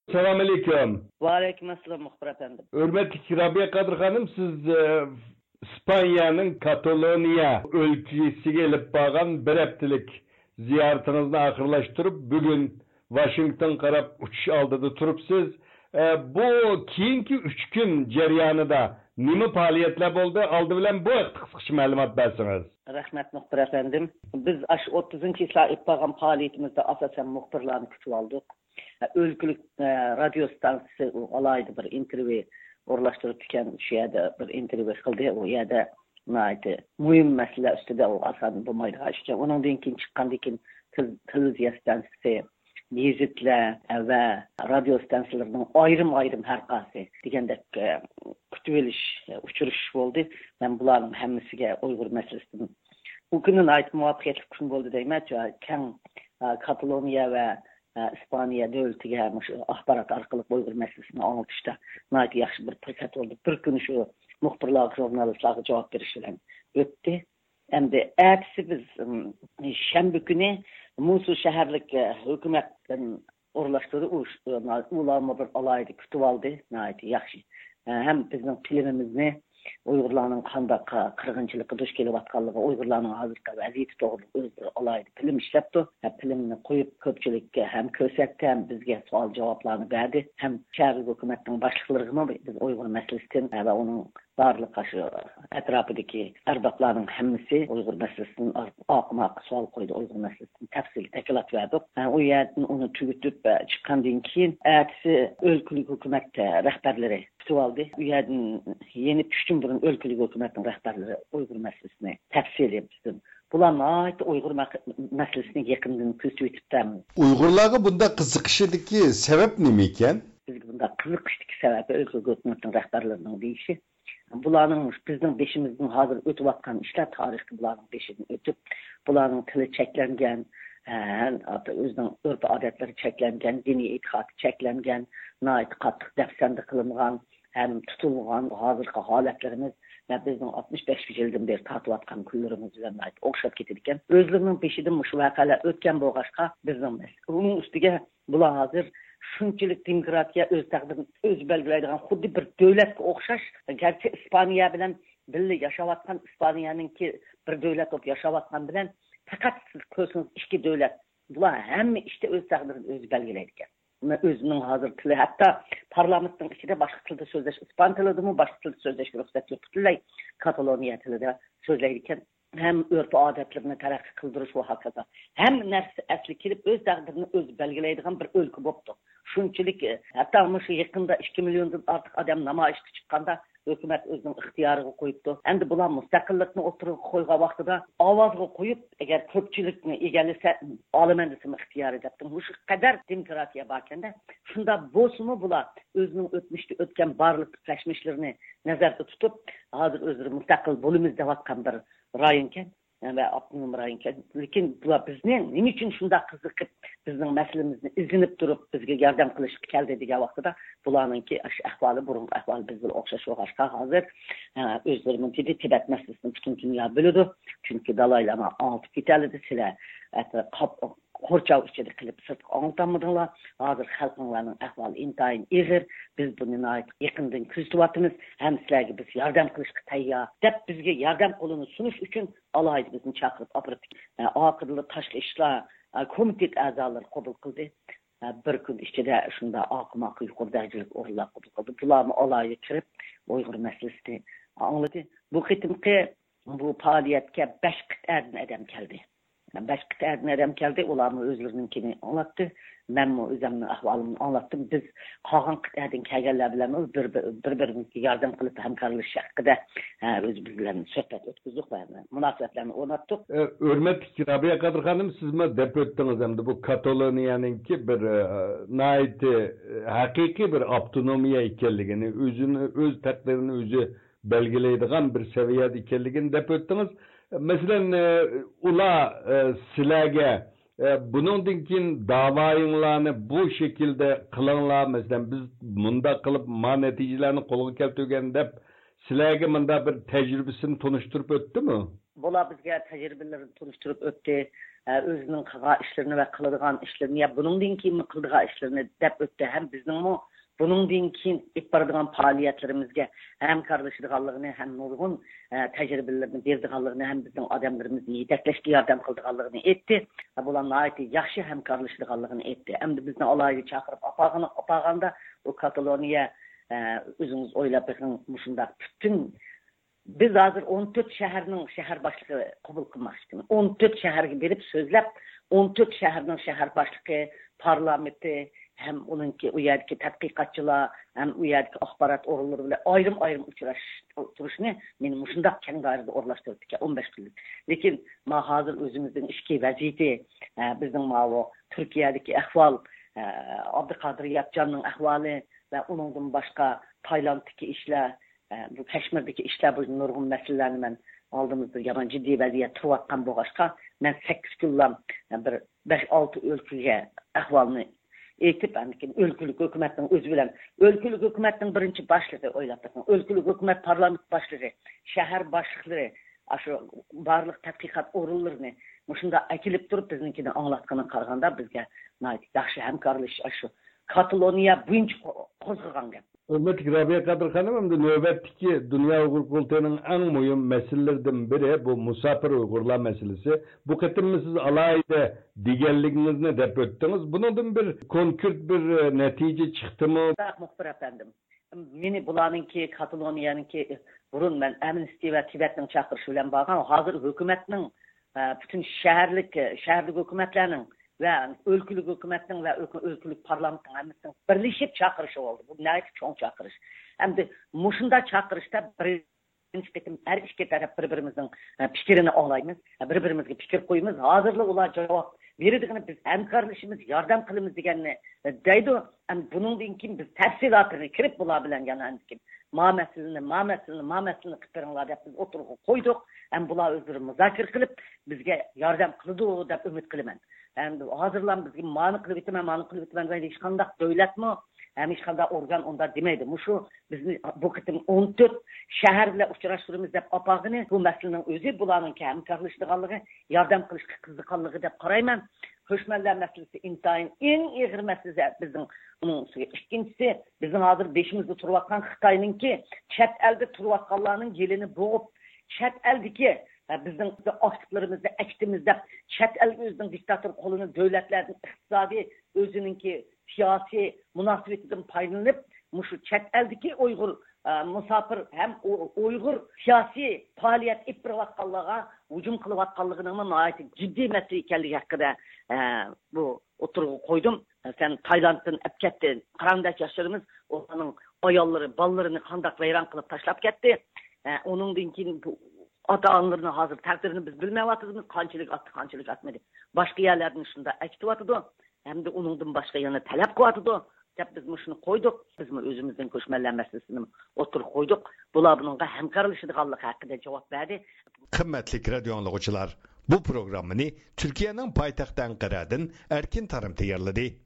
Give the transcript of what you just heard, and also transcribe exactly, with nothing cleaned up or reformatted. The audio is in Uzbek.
Selamun Aleyküm. Ve aleykümselam muhbir efendim. Hürmetli Rabia Kadir Hanım, siz e, İspanya'nın Kataloniya ülkesi gelip bağlan bir haftalık ziyaretinizni ahırlaştırıp bugün Washington qarab uçuş aldıda turup siz e, bu keyinki üç gün jarayonida nima faaliyetler oldu? Aldı bilen bu kısqacha ma'lumot bersiniz. Rahmet muhbir efendim. Biz aş o'ttizinchi yil ip bağlan faaliyetimizde asasen muhbirlarni kutib aldık. Ülkülük e, radyo stansiyasi alaydı bir intervyu uğurlaştırıp tüken şu yerde bir intervyu kıldı. O yerde neydi? Mühim mesele üstüde o asan bu mayda açacak. Onun dinkin çıkan dikin televizyon stansiyasi gazetler ve radyo stansiyalarının ayrım ayrım her kası degende e, kütüveliş, e, uçuruş oldu. Ben bunların hemmisiga Uygur meselesinin bu günün ait muvaffakiyetli gün oldu deyim. Ken Kataloniya ve İspanya devletiga axborot orqali Uygur meselesini anlatışda nayt yaxshi bir fursat oldu. Bir kun şu muhbirlar, jurnalistlarga cevap berish bilan o'tdi. Endi ertesi biz shanba kuni Musul shaharlik hukumatdan o'rlashtirdi. Ularni bir alayda kutib oldi. Nayt yaxshi. Hem bizning filmimizni Uygurlarning qanday qirg'inchilikqa duch kelayotganligi, Uygurlarning hozirgi vaziyati to'g'risida o'z bir alayda film ishlabdi. Filmni qo'yib ko'pchilikka ham ko'rsatdi, ham bizga savol javoblarni berdi. Ham shahar hukumatining boshliqlariga biz Uyg'ur masalasidan va uning barliq shu atrofidagi arboblarning hammasi Uyg'ur masalasidan oqma savol qo'ydi. Uyg'ur masalasini tafsiliy taklif berdi. U yerdan uni tugatib chiqqandan keyin ertasi o'lkalik hukumat rahbarlari kutib oldi. U yerdan yeni tushdim burun o'lkalik hukumatning rahbarlari Uyg'ur masalasini tafsiliy etdi. Bularni ait Uyg'ur masalasini yaqindan ko'rsatib Uyg'urlarga bunda qiziqishidagi sabab nima ekan? Bizga bunda qiziqishdagi sababi o'lkalik hukumatning rahbarlarining deyishi. Bularning bizning beshimizning hozir o'tayotgan ishlar tarixi bularning beshidan o'tib, bularning tili cheklangan, o'zining urf odatlari cheklangan, diniy e'tiqodi cheklangan, noit qattiq dafsanda qilingan, ham tutilgan hozirgi holatlarimiz ve bizning oltmish besh yildan beri tortayotgan kunlarimiz bilan o'xshab ketadi ekan. O'zlarining beshidan shu voqealar o'tgan bo'lg'achqa bizning uning ustiga bular hozir shunchalik demokratiya o'z taqdirini o'z belgilaydigan xuddi bir davlatga o'xshash, garchi Ispaniya bilan birga yashayotgan Ispaniyaningki bir davlat bo'lib yashayotgan bilan faqat siz ko'rsangiz ikki davlat. Bular hamma ishda o'z taqdirini o'zi belgilaydi ekan. Özünün hazır tili, hatta parlamentning ichida boshqa tilda so'zlash, ispan tilidami boshqa tilda so'zlashga ruxsat yo'q. Butunlay Kataloniya tilida so'zlaydi ekan. Hem örf odatlarini taraqqiy qildirish va hokazo. Hem narsa asli kelib o'z taqdirini o'zi belgilaydigan bir o'lka bo'ldi. Shunchalik hatta shu yaqinda ikki milliondan ortiq odam namoyishga chiqqanda hukumat o'zining ixtiyoriga qo'yibdi. Endi bular mustaqillikni o'tirib qo'ygan vaqtida ovozga qo'yib, agar ko'pchilikni egallasa, olaman desam ixtiyori debdi. Shu qadar demokratiya borkanda, shunda bo'lsa-mu bular o'zining o'tmishda o'tgan barliq tashvishlarini nazarda tutib, hozir o'zlari mustaqil bo'lamiz deyotgan bir rayonken ve abdunum rayonken. Lekin bular bizning nima uchun shunda qiziqib bizning masalamizni izlanib turib bizga yordam qilish keldi degan vaqtida bularningki ahvoli burungi ahvol bizga o'xshash bo'lg'achqa hozir o'zlarining Tibet masalasini butun dunyo biladi. Chunki Dalay Lama olib ketadi sizlar Qorçav içinde qilib sirtqa anlatamıdınlar. Hozir xalqlarning ahvoli intayin ig'ir. Biz buni yaqindan kuzatyapmiz. Ham sizlarga biz yordam qilishga tayyor. Deb bizga yordam qo'lini sunish uchun alayda bizni chaqirib operativ oqirli tashqi ishlar komitet a'zolari qabul qildi. Bir kun ichida shunda oqmoq yuqoridagilik o'rinlar qabul qildi. Bularni alayga kirib Uyg'ur masalasini angladi. Bu qitimqi bu faoliyatga besh qit'adan adam keldi. besh qit'adan adam keldi, ularni o'zlarinikini anlatdi. Men o'zimning ahvolimni anlattım. Biz qolgan qit'adan kelganlar bilan bir bir-birimizga yordam qilib hamkorlashish haqida o'z bilan suhbat o'tkazdik va munosabatlarni o'rnatdik. Hurmatli Rabia Kadir Hanım, siz mi deb o'tdingiz endi bu Kataloniyaningki bir naiti haqiqiy bir avtonomiya ekanligini, o'zini o'z taqdirini o'zi belgilaydigan bir saviyada ekanligini deb o'tdingiz. Mesela ular sizlarga buningdan keyin da'voyinglarni bu şekilde qilinglar, mesela biz bunda qilib ma natijalarni qo'lga keltirgan deb sizlarga bunda bir tajribasini tunishtirib o'tdimi? Bular bizga tajribalarini tunishtirib o'tdi. özünün qılğan işlerini ve qıldıgan işlerini ya bunundan keyin qıldıgan işlerini dep ötdü. Hem bizning bunundan keyin ip baradigan faoliyatlarimizga hem kardeşliğini hem nurgun tecrübelerini berdiganligini hem bizning odamlarimizni yetaklaşga yordam qildiganligini aytdi. Bularni aytdi, yaxshi hamkorlikligini aytdi. Endi bizni alayga chaqirib apag'ini apag'anda o Kataloniya özünüz oylab bakın mushunda bütün biz hozir o'n to'rt shaharning shahar boshlig'i qabul qilmoqchimiz. o'n to'rt shaharga berib so'zlab, o'n to'rt shaharning shahar boshlig'i, parlamenti hem onunki u yerdagi tadqiqotchilar, hem u yerdagi axborot o'rinlari bilan ayrim-ayrim uchrashish turishni men mushundaq keng doirada o'rlashtirdik o'n besh kunlik. Lekin ma hozir o'zimizning ishki vaziyati, bizning ma'vo Turkiyadagi ahvol, Abduqodir Yapjonning ahvoli ve onundan başka Tayland'daki işler, bu Keşmir'deki işler bu nurgun meselelerini ben aldığımızda yaman ciddi vaziyet tuvatkan bu başka ben sekiz yıldan bir beş altı ülkeye ahvalını eğitip andikin ülkülük hükümetin özü bilen ülkülük hükümetin birinci başlığı oylattım. Ülkülük hükümet parlament başlığı, şehir başlıkları, aşı barlık tadqiqat orunlarını muşunda akilip durup bizimkini anlatkını karganda bizge yaxşı hemkarlış aşı Kataloniya birinci qo'zg'agan gap. Hürmetli Rabia Kadir Hanım, endi növbetdeki Dünya Uygur Kurultayı'nın en mühim meselelerden biri bu musafir Uygurlar meselesi. Bu kıtımı siz alayda digerliğiniz ne dep öttünüz? Bunun bir konkret bir netice çıktı mı? Muhbir efendim. Meni bularınki Kataloniya'nınki burun ben Amnesty ve Tibet'nin çakırışı bilen bağlan. Hazır hükümetinin bütün şehirlik, şehirlik hükümetlerinin ve ülkülük hükümetinin ve ülkülük parlamentin hemmisinin birleşip çakırışı oldu. Bu neyse çok çakırış. Hem de muşunda çakırışta birinci her iki taraf birbirimizin fikrini ağlayımız, birbirimizge fikir koyumuz, hazırlık ola cevap verirdiğini biz hemkarlışımız, yardım kılımız diyenini deydi. Hem bunun dinkin biz tefsilatını kirip bulabilen yani kim ma meselini, ma meselini, ma meselini kıtırınlar deyip biz oturup koyduk. Hem bula özleri müzakir kılıp bizge yardım kılıdı deyip ümit kılımen. Hem hazırlan bizge mani kılıp etmem, mani kılıp etmem deydi. Hiç kandak devlet mi? Hem hiç kandak organ onda demeydi. Muşu bizni bu kıtım on dört şehir bile uçuraştırımız deyip apağını bu meselenin özü bulanın ki hem karlıştıqanlığı, yardım kılışkı kızdıqanlığı deyip qarayman. Höşmeller meselesi intayın en iğir meselesi bizim onun ikincisi bizim hazır beşimizde turvatkan Xitay'nın ki çet elde turvatkanlarının gelini boğup çet eldeki bizim açtıklarımızda, ektimizde çet el özünün diktatör kolunu devletlerin iktisadi özününki siyasi münasebetinden paylanıp muşu çet eldeki Uygur musafir hem Uygur siyasi faaliyet ipirvatkanlığa hücum kılıvatkanlığının ait ciddi mesele ekanligi hakkında bu oturuğu koydum. Sen Tayland'ın ep ketdi. Qarandaki yaşlarımız onun ayolları, ballarını kandak veyran kılıp taşlap ketdi. Onundan keyin bu ata-analarını hazır takdirini biz bilmeyatızmız. Kançılık attı, kançılık atmadı. Başka yerlerden şunda ektivatıdı. Hem de onundan başka yana talep koyatıdı. Hep biz şunu koyduk. Biz mi özümüzden köşmeler meselesini oturup koyduk. Bular bununla hemkarlaşıdığanlık hakkında cevap verdi. Kıymetli radyo anlıqçılar, bu programını Türkiye'nin paytaxtı Ankara'dan Erkin Tarım tayarladı.